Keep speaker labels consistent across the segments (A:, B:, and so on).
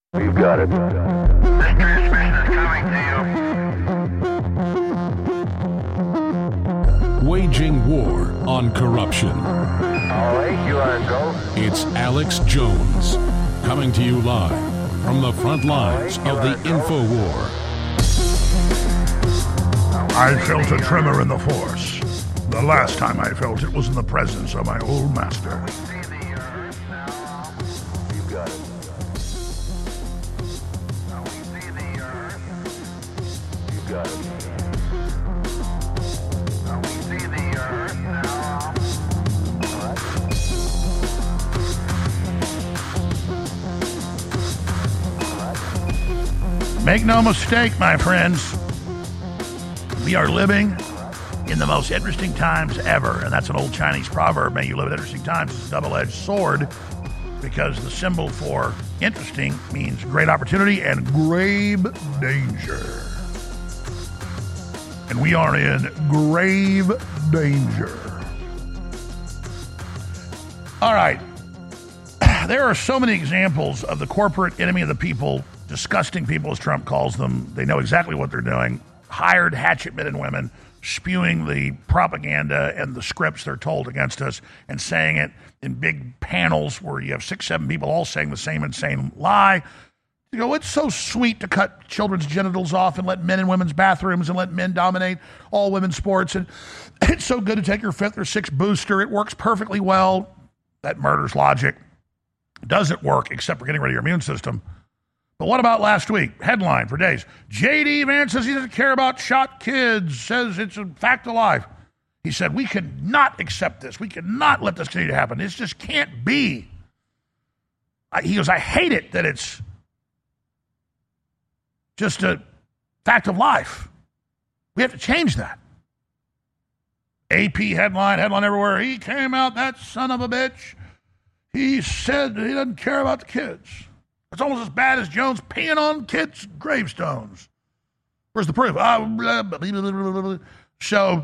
A: You got it.
B: This transmission is coming to you.
C: Waging war on corruption.
A: All right, you are go.
C: It's Alex Jones, coming to you live from the front lines of the info war.
D: I felt a tremor in the force. The last time I felt it was in the presence of my old master.
A: You got it. You got it.
D: Make no mistake, my friends. We are living in the most interesting times ever. And that's an old Chinese proverb. May you live in interesting times. It's a double-edged sword because the symbol for interesting means great opportunity and grave danger. And we are in grave danger. All right. There are so many examples of the corporate enemy of the people, disgusting people, as Trump calls them. They know exactly what they're doing. Hired hatchet men and women spewing the propaganda and the scripts they're told against us and saying it in big panels where you have 6, 7 people all saying the same insane lie. You know, it's so sweet to cut children's genitals off and let men in women's bathrooms and let men dominate all women's sports. And it's so good to take your 5th or 6th booster. It works perfectly well. That murders logic. Doesn't work except for getting rid of your immune system. But what about last week? Headline for days. J.D. Vance says he doesn't care about shot kids, says it's a fact of life. He said, we cannot accept this. We cannot let this continue to happen. This just can't be. He goes, I hate it that it's just a fact of life. We have to change that. AP headline everywhere. He came out, that son of a bitch. He said he doesn't care about the kids. It's almost as bad as Jones peeing on kids' gravestones. Where's the proof? So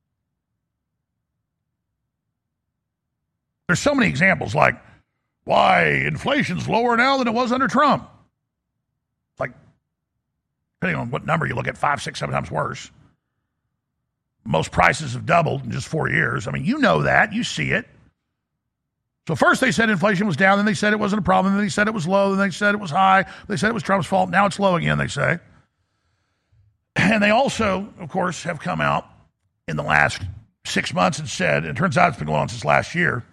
D: there's so many examples like why inflation's lower now than it was under Trump. It's like, depending on what number you look at, 5, 6, 7 times worse. Most prices have doubled in just 4 years. I mean, you know that. You see it. So first they said inflation was down, then they said it wasn't a problem, then they said it was low, then they said it was high, they said it was Trump's fault, now it's low again, they say. And they also, of course, have come out in the last 6 months and said, and it turns out it's been going on since last year,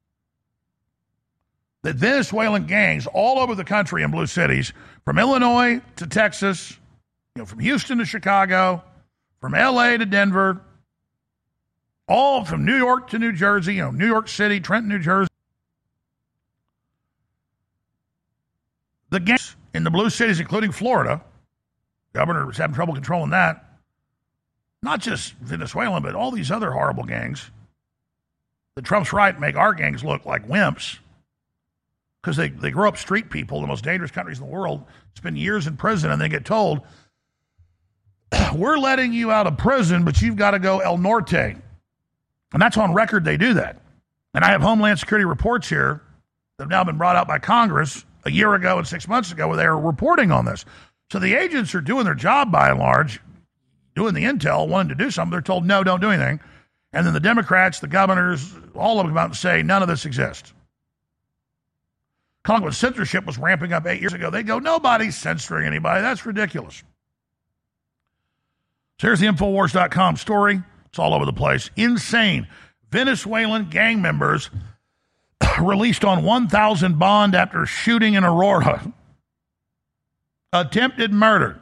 D: that Venezuelan gangs all over the country in blue cities, from Illinois to Texas, from Houston to Chicago, from LA to Denver, all from New York to New Jersey, New York City, Trenton, New Jersey. The gangs in the blue cities, including Florida, governor is having trouble controlling that. Not just Venezuelan, but all these other horrible gangs. The Trump's right make our gangs look like wimps because they grow up street people, the most dangerous countries in the world, spend years in prison, and they get told, we're letting you out of prison, but you've got to go El Norte. And that's on record they do that. And I have Homeland Security reports here that have now been brought out by Congress a year ago and 6 months ago where they are reporting on this. So the agents are doing their job by and large, doing the intel, wanting to do something. They're told, no, don't do anything. And then the Democrats, the governors, all of them come out and say, none of this exists. Kind of when censorship was ramping up 8 years ago, they go, nobody's censoring anybody. That's ridiculous. So here's the Infowars.com story. It's all over the place. Insane. Venezuelan gang members released on $1,000 bond after shooting in Aurora. Attempted murder.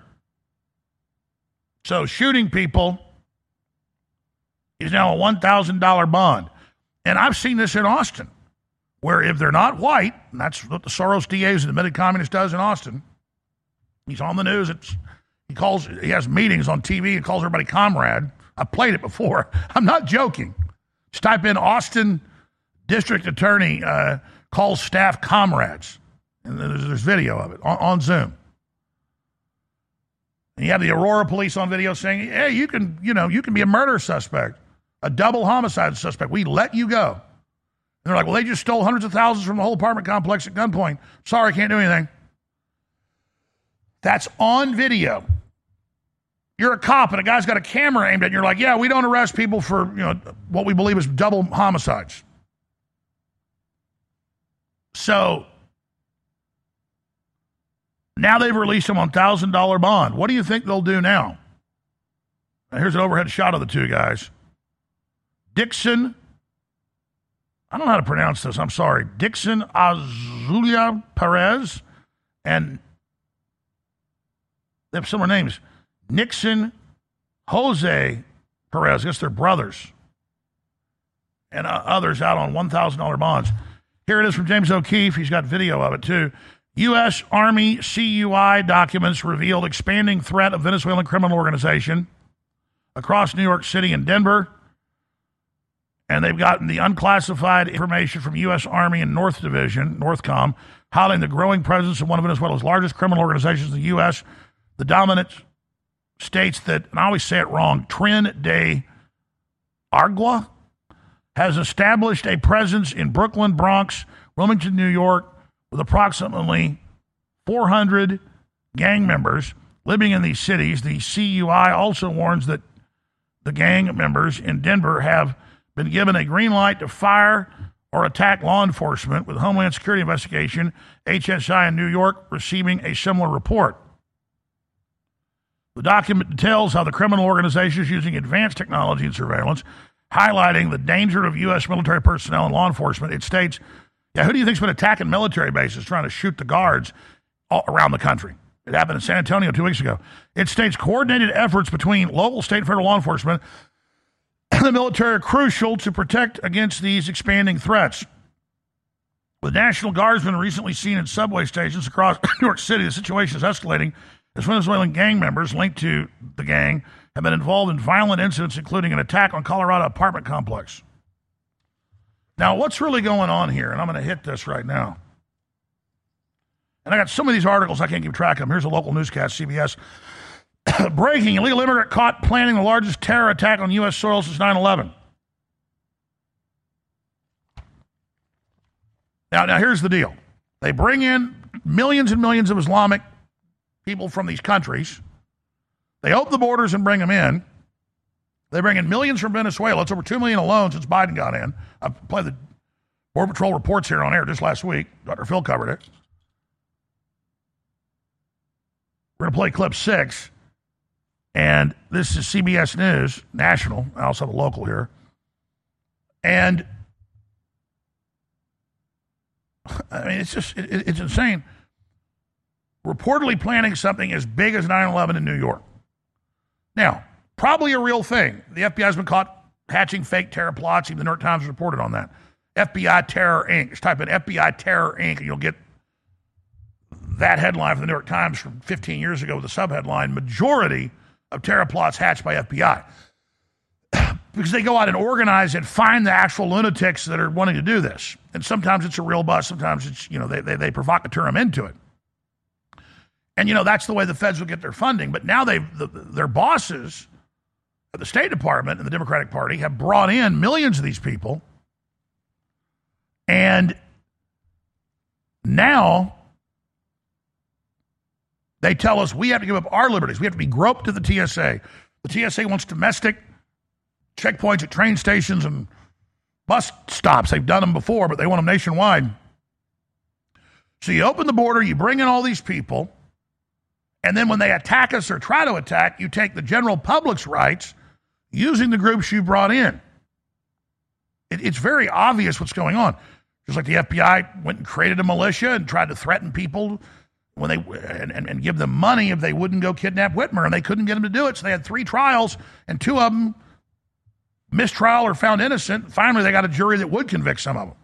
D: So shooting people is now a $1,000 bond. And I've seen this in Austin, where if they're not white, and that's what the Soros DA is, an admitted communist, does in Austin. He's on the news. He has meetings on TV and calls everybody comrade. I've played it before. I'm not joking. Just type in Austin District Attorney calls staff comrades. And there's video of it on Zoom. And you have the Aurora police on video saying, hey, you can be a murder suspect, a double homicide suspect. We let you go. And they're like, well, they just stole hundreds of thousands from the whole apartment complex at gunpoint. Sorry, can't do anything. That's on video. You're a cop and a guy's got a camera aimed at you. You're like, yeah, we don't arrest people for, what we believe is double homicides. So now they've released him on $1,000 bond. What do you think they'll do now? Now here's an overhead shot of the two guys. Dixon, I don't know how to pronounce this, I'm sorry. Dixon Azulia Perez, and they have similar names. Nixon Jose Perez, I guess they're brothers, and others out on $1,000 bonds. Here it is from James O'Keefe. He's got video of it, too. U.S. Army CUI documents revealed expanding threat of Venezuelan criminal organization across New York City and Denver. And they've gotten the unclassified information from U.S. Army and North Division, Northcom, highlighting the growing presence of one of Venezuela's largest criminal organizations in the U.S. The dominant states that, and I always say it wrong, Tren de Aragua, has established a presence in Brooklyn, Bronx, Wilmington, New York, with approximately 400 gang members living in these cities. The CUI also warns that the gang members in Denver have been given a green light to fire or attack law enforcement, with Homeland Security Investigation, HSI in New York, receiving a similar report. The document details how the criminal organization is using advanced technology and surveillance, highlighting the danger of U.S. military personnel and law enforcement. It states, who do you think's been attacking military bases, trying to shoot the guards all around the country? It happened in San Antonio 2 weeks ago. It states coordinated efforts between local, state, and federal law enforcement and the military are crucial to protect against these expanding threats. With National Guardsmen recently seen in subway stations across New York City, the situation is escalating as Venezuelan gang members linked to the gang have been involved in violent incidents, including an attack on Colorado apartment complex. Now, what's really going on here? And I'm going to hit this right now. And I got some of these articles I can't keep track of them. Here's a local newscast, CBS. Breaking, illegal immigrant caught planning the largest terror attack on U.S. soil since 9/11. Now, here's the deal. They bring in millions and millions of Islamic people from these countries. They open the borders and bring them in. They bring in millions from Venezuela. It's over 2 million alone since Biden got in. I played the Border Patrol reports here on air just last week. Dr. Phil covered it. We're going to play clip 6. And this is CBS News, national. I also have a local here. And, I mean, it's just, it's insane. Reportedly planning something as big as 9/11 in New York. Now, probably a real thing. The FBI has been caught hatching fake terror plots. Even the New York Times reported on that. FBI Terror Inc. Just type in FBI Terror Inc. and you'll get that headline from the New York Times from 15 years ago with the subheadline, majority of terror plots hatched by FBI. Because they go out and organize and find the actual lunatics that are wanting to do this. And sometimes it's a real bust. Sometimes it's, they provocateur them into it. And, that's the way the feds will get their funding. But now their bosses at the State Department and the Democratic Party have brought in millions of these people. And now they tell us we have to give up our liberties. We have to be groped to the TSA. The TSA wants domestic checkpoints at train stations and bus stops. They've done them before, but they want them nationwide. So you open the border, you bring in all these people, and then when they attack us or try to attack, you take the general public's rights using the groups you brought in. It's very obvious what's going on. Just like the FBI went and created a militia and tried to threaten people when they and give them money if they wouldn't go kidnap Whitmer, and they couldn't get them to do it. So they had 3 trials, and 2 of them mistrial or found innocent. Finally, they got a jury that would convict some of them.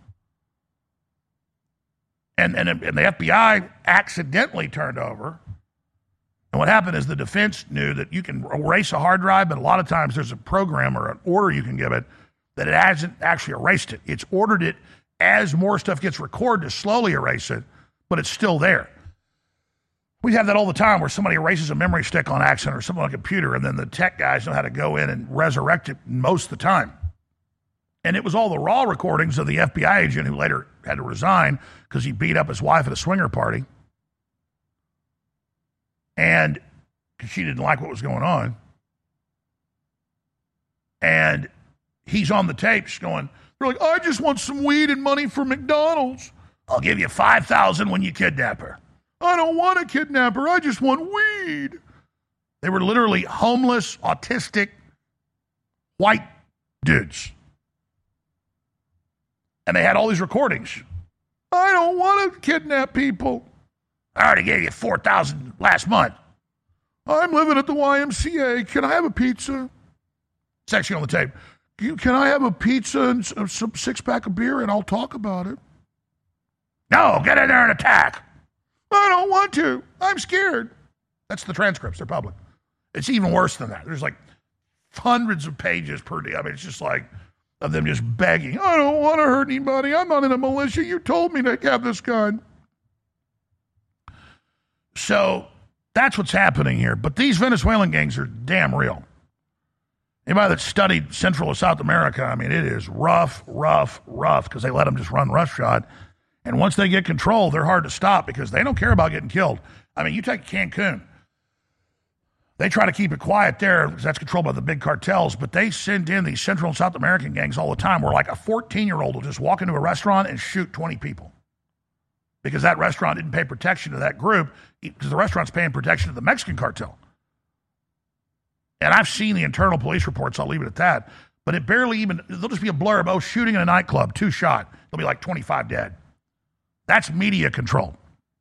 D: And the FBI accidentally turned over. And what happened is the defense knew that you can erase a hard drive, but a lot of times there's a program or an order you can give it that it hasn't actually erased it. It's ordered it as more stuff gets recorded to slowly erase it, but it's still there. We have that all the time where somebody erases a memory stick on accident or something on a computer, and then the tech guys know how to go in and resurrect it most of the time. And it was all the raw recordings of the FBI agent who later had to resign because he beat up his wife at a swinger party. And because she didn't like what was going on. And he's on the tapes going, they're like, I just want some weed and money for McDonald's. I'll give you $5,000 when you kidnap her. I don't want to kidnap her. I just want weed. They were literally homeless, autistic, white dudes. And they had all these recordings. I don't want to kidnap people. I already gave you $4,000 last month. I'm living at the YMCA. Can I have a pizza? It's actually on the tape. Can I have a pizza and some six-pack of beer and I'll talk about it? No, get in there and attack. I don't want to. I'm scared. That's the transcripts. They're public. It's even worse than that. There's like hundreds of pages per day. I mean, it's just like of them just begging. I don't want to hurt anybody. I'm not in a militia. You told me to have this gun. So that's what's happening here. But these Venezuelan gangs are damn real. Anybody that studied Central or South America, I mean, it is rough, because they let them just run roughshod. And once they get control, they're hard to stop because they don't care about getting killed. I mean, you take Cancun. They try to keep it quiet there because that's controlled by the big cartels, but they send in these Central and South American gangs all the time where like a 14-year-old will just walk into a restaurant and shoot 20 people because that restaurant didn't pay protection to that group because the restaurant's paying protection to the Mexican cartel. And I've seen the internal police reports, I'll leave it at that, but it barely even, there'll just be a blurb, oh, shooting in a nightclub, 2 shot. There'll be like 25 dead. That's media control.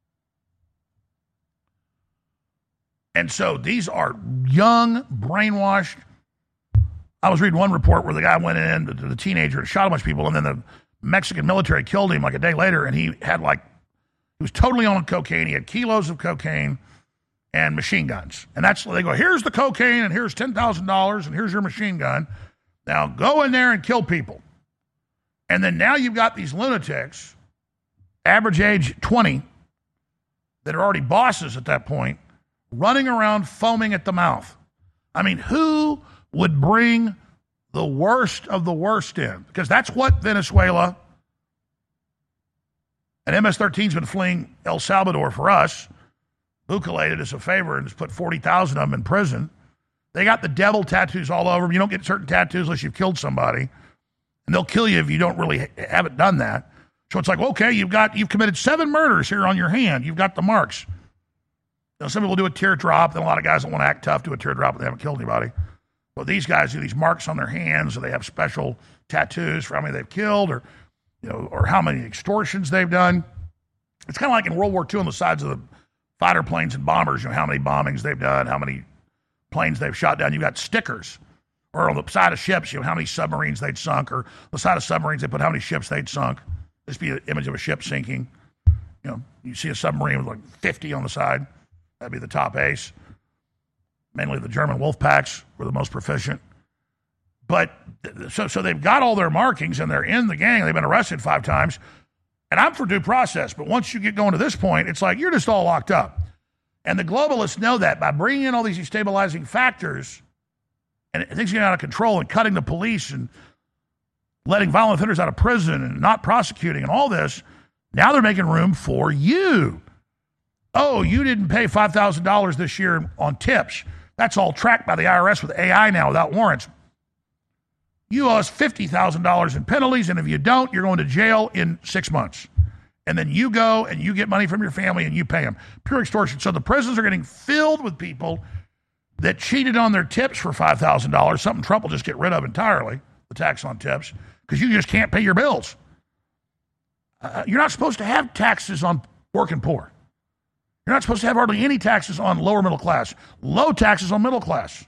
D: And so these are young, brainwashed. I was reading one report where the guy went in, the teenager, and shot a bunch of people, and then the Mexican military killed him like a day later, and he was totally on cocaine. He had kilos of cocaine and machine guns. And that's they go, here's the cocaine, and here's $10,000, and here's your machine gun. Now go in there and kill people. And then now you've got these lunatics, average age 20, that are already bosses at that point, running around foaming at the mouth. I mean, who would bring the worst of the worst in? Because that's what Venezuela and MS-13's been fleeing El Salvador for us. Bukele did us a favor and just put 40,000 of them in prison. They got the devil tattoos all over them. You don't get certain tattoos unless you've killed somebody. And they'll kill you if you don't really haven't done that. So it's like, okay, you've committed 7 murders here on your hand. You've got the marks. Now, some people do a teardrop. Then a lot of guys don't want to act tough, do a teardrop, but they haven't killed anybody. But these guys do these marks on their hands, or they have special tattoos for how many they've killed, or or how many extortions they've done. It's kind of like in World War II on the sides of the fighter planes and bombers. How many bombings they've done, how many planes they've shot down. You've got stickers, or on the side of ships, how many submarines they'd sunk, or the side of submarines they put how many ships they'd sunk. This be an image of a ship sinking. You see a submarine with like 50 on the side. That'd be the top ace. Mainly the German wolf packs were the most proficient. But so they've got all their markings and they're in the gang. They've been arrested 5 times. And I'm for due process. But once you get going to this point, it's like you're just all locked up. And the globalists know that by bringing in all these destabilizing factors and things getting out of control and cutting the police and letting violent offenders out of prison and not prosecuting and all this, now they're making room for you. Oh, you didn't pay $5,000 this year on tips. That's all tracked by the IRS with AI now without warrants. You owe us $50,000 in penalties, and if you don't, you're going to jail in 6 months. And then you go and you get money from your family and you pay them. Pure extortion. So the prisons are getting filled with people that cheated on their tips for $5,000, something Trump will just get rid of entirely, the tax on tips, because you just can't pay your bills. You're not supposed to have taxes on working poor. You're not supposed to have hardly any taxes on lower middle class. Low taxes on middle class.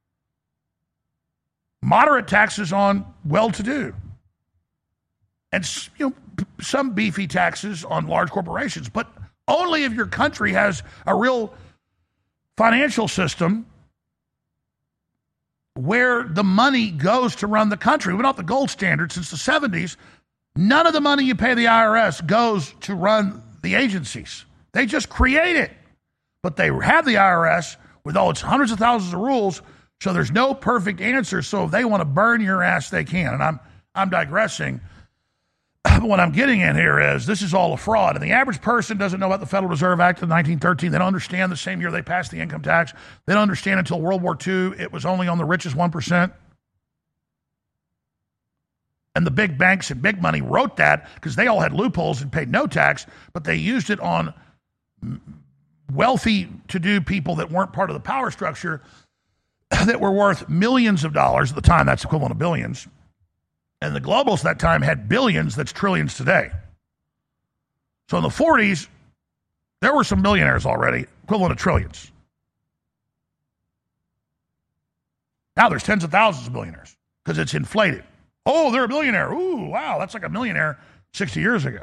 D: Moderate taxes on well-to-do. And some beefy taxes on large corporations. But only if your country has a real financial system where the money goes to run the country. We've been off the gold standard since the 70s. None of the money you pay the IRS goes to run the agencies. They just create it. But they have the IRS with all its hundreds of thousands of rules, so there's no perfect answer. So if they want to burn your ass, they can. And I'm digressing. What I'm getting at here is this is all a fraud. And the average person doesn't know about the Federal Reserve Act of 1913. They don't understand the same year they passed the income tax. They don't understand until World War II it was only on the richest 1%. And the big banks and big money wrote that because they all had loopholes and paid no tax, but they used it on wealthy to-do people that weren't part of the power structure that were worth millions of dollars at the time. That's equivalent to billions. And the globals at that time had billions, that's trillions today. So in the 40s, there were some billionaires already, equivalent to trillions. Now there's tens of thousands of billionaires because it's inflated. Oh, they're a billionaire. Ooh, wow, that's like a millionaire 60 years ago.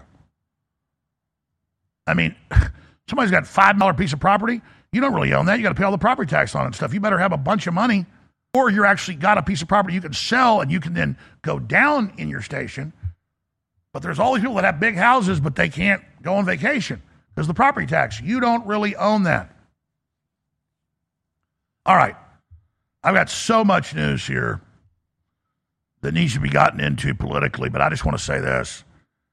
D: I mean, somebody's got a $5 piece of property. You don't really own that. You got to pay all the property tax on it and stuff. You better have a bunch of money, or you're actually got a piece of property you can sell and you can then go down in your station. But there's all these people that have big houses, but they can't go on vacation because of the property tax. You don't really own that. All right. I've got so much news here that needs to be gotten into politically, but I just want to say this.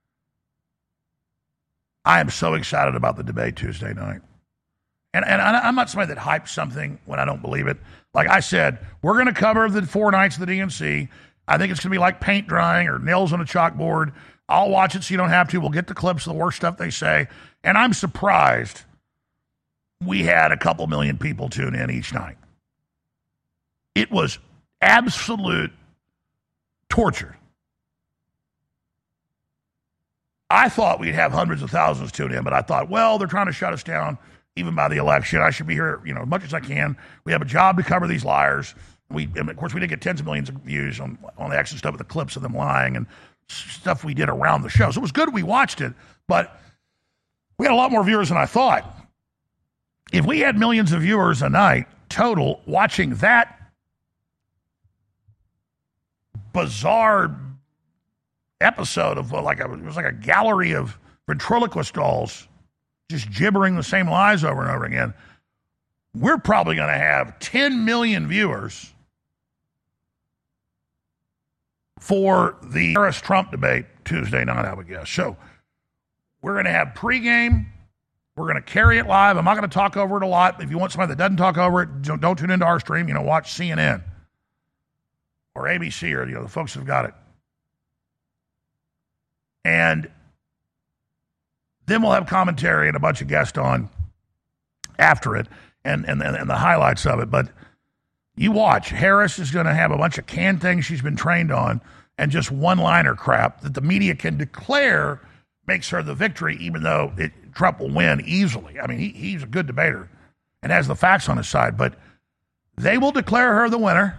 D: I am so excited about the debate Tuesday night. And I'm not somebody that hypes something when I don't believe it. Like I said, we're going to cover the 4 nights of the DNC. I think it's going to be like paint drying or nails on a chalkboard. I'll watch it so you don't have to. We'll get the clips of the worst stuff they say. And I'm surprised we had a couple million people tune in each night. It was absolute torture. I thought we'd have hundreds of thousands tune in, but I thought, well, they're trying to shut us down even by the election. I should be here, as much as I can. We have a job to cover these liars. And of course, we did get tens of millions of views on the action stuff with the clips of them lying and stuff we did around the show. So it was good we watched it, but we had a lot more viewers than I thought. If we had millions of viewers a night total watching that bizarre episode of it was like a gallery of ventriloquist dolls just gibbering the same lies over and over again, we're probably going to have 10 million viewers for the Harris-Trump debate Tuesday night, I would guess. So we're going to have pregame. We're going to carry it live. I'm not going to talk over it a lot. If you want somebody that doesn't talk over it, don't tune into our stream. Watch CNN or ABC or the folks who've got it. And then we'll have commentary and a bunch of guests on after it and the highlights of it. But you watch. Harris is going to have a bunch of canned things she's been trained on and just one-liner crap that the media can declare makes her the victory, even though Trump will win easily. I mean, he's a good debater and has the facts on his side. But they will declare her the winner.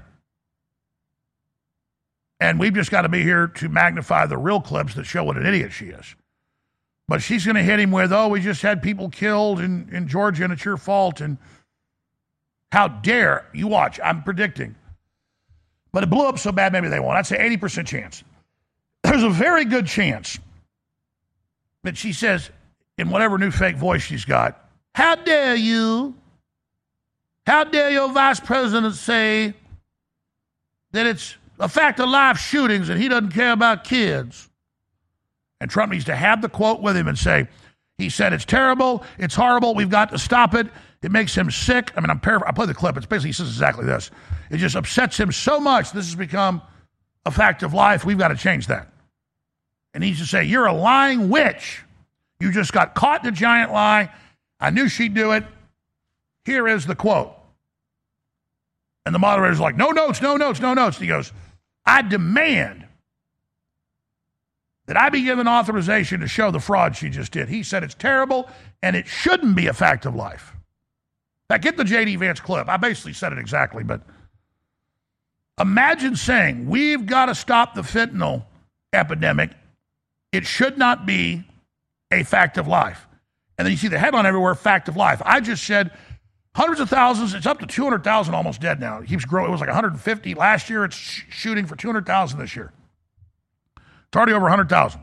D: And we've just got to be here to magnify the real clips that show what an idiot she is. But she's going to hit him with, we just had people killed in Georgia and it's your fault. And how dare you watch? I'm predicting. But it blew up so bad, maybe they won't. I'd say 80% chance. There's a very good chance that she says, in whatever new fake voice she's got, how dare you? How dare your vice president say that it's a fact of life shootings and he doesn't care about kids? And Trump needs to have the quote with him and say, he said it's terrible, it's horrible, we've got to stop it, it makes him sick. I mean, I play the clip, it's basically, he says exactly this. It just upsets him so much, this has become a fact of life, we've got to change that. And he needs to say, you're a lying witch. You just got caught in a giant lie. I knew she'd do it. Here is the quote. And the moderator's like, no notes, no notes, no notes. And he goes, I demand that I be given authorization to show the fraud she just did. He said it's terrible and it shouldn't be a fact of life. Now, get the J.D. Vance clip. I basically said it exactly, but imagine saying, we've got to stop the fentanyl epidemic. It should not be a fact of life. And then you see the headline everywhere, fact of life. I just said hundreds of thousands. It's up to 200,000 almost dead now. It keeps growing. It was like 150 last year. It's shooting for 200,000 this year. It's already over 100,000.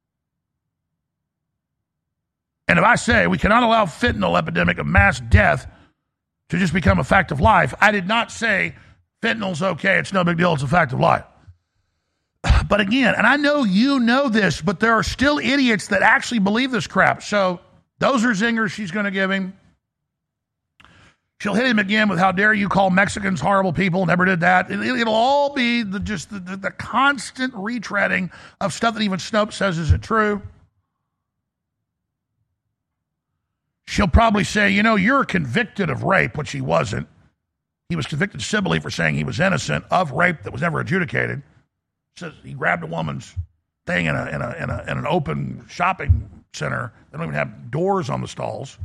D: And if I say we cannot allow fentanyl epidemic of mass death to just become a fact of life, I did not say fentanyl's okay, it's no big deal, it's a fact of life. But again, and I know you know this, but there are still idiots that actually believe this crap. So those are zingers she's going to give him. She'll hit him again with how dare you call Mexicans horrible people, never did that. It'll all be the constant retreading of stuff that even Snopes says isn't true. She'll probably say, you know, you're convicted of rape, which he wasn't. He was convicted civilly for saying he was innocent of rape that was never adjudicated. Says he grabbed a woman's thing in an open shopping center. They don't even have doors on the stalls.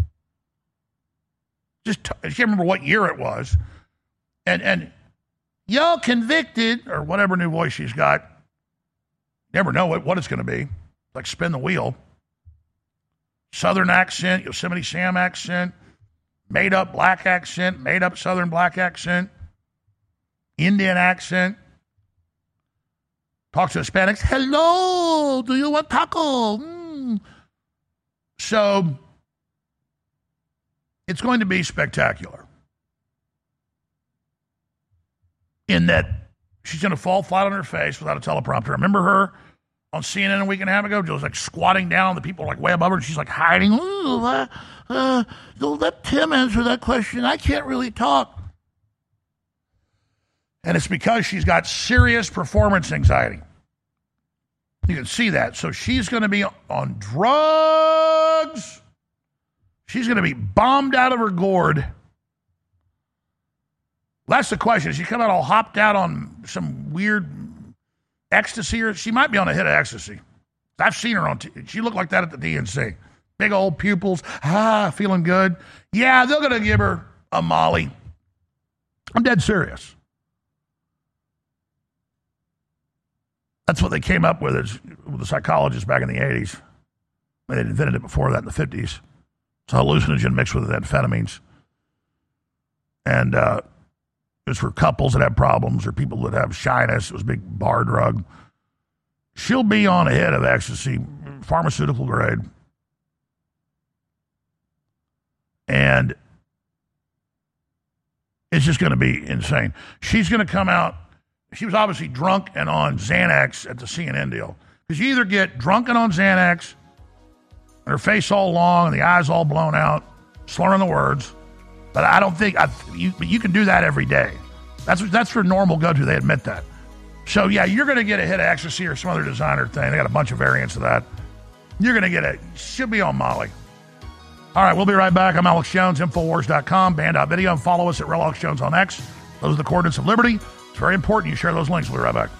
D: I can't remember what year it was. And y'all convicted, or whatever new voice she's got. Never know what it's going to be. Like spin the wheel. Southern accent, Yosemite Sam accent, made up black accent, made up Southern black accent, Indian accent. Talks to Hispanics. Hello, do you want taco? So it's going to be spectacular. In that she's going to fall flat on her face without a teleprompter. Remember her on CNN a week and a half ago? She was like squatting down. The people are like way above her, and she's like hiding. Let Tim answer that question. I can't really talk. And it's because she's got serious performance anxiety. You can see that. So she's going to be on drugs. She's going to be bombed out of her gourd. That's the question. Is she come out all hopped out on some weird ecstasy? Or she might be on a hit of ecstasy. I've seen her on she looked like that at the DNC. Big old pupils. Feeling good. Yeah, they're going to give her a Molly. I'm dead serious. That's what they came up with the psychologists back in the 80s. They invented it before that in the 50s. It's a hallucinogen mixed with amphetamines. And it's for couples that have problems or people that have shyness. It was a big bar drug. She'll be on a hit of ecstasy, pharmaceutical grade. And it's just going to be insane. She's going to come out. She was obviously drunk and on Xanax at the CNN deal. Because you either get drunk and on Xanax, and her face all long and the eyes all blown out, slurring the words. But I don't think you can do that every day. That's for normal go-to. They admit that. So yeah, you're going to get a hit of ecstasy or some other designer thing. They got a bunch of variants of that. You're going to get it. She'll be on Molly. All right, we'll be right back. I'm Alex Jones, Infowars.com, Band.video, and follow us at Real Alex Jones on X. Those are the coordinates of liberty. It's very important you share those links. We'll be right back.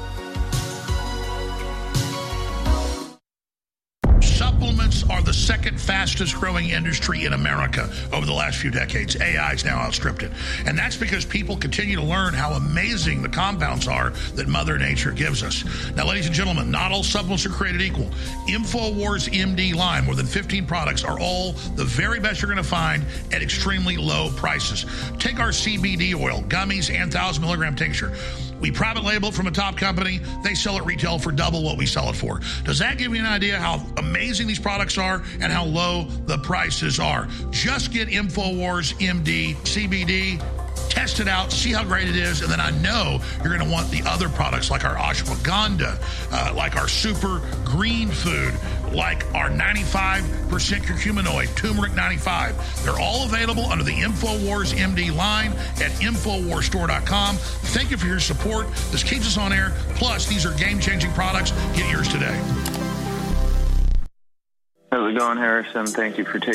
D: Supplements are the second fastest growing industry in America over the last few decades. AI has now outstripped it. And that's because people continue to learn how amazing the compounds are that Mother Nature gives us. Now, ladies and gentlemen, not all supplements are created equal. InfoWars MD line, more than 15 products, are all the very best you're going to find at extremely low prices. Take our CBD oil, gummies, and 1,000 milligram tincture. We private label it from a top company. They sell it retail for double what we sell it for. Does that give you an idea how amazing these products are and how low the prices are? Just get InfoWars MD CBD, test it out, see how great it is, and then I know you're going to want the other products like our ashwagandha, like our super green food, like our 95% curcuminoid, turmeric 95. They're all available under the InfoWars MD line at InfoWarsStore.com. Thank you for your support. This keeps us on air. Plus, these are game-changing products. Get yours today.
E: How's it going, Harrison? Thank you for taking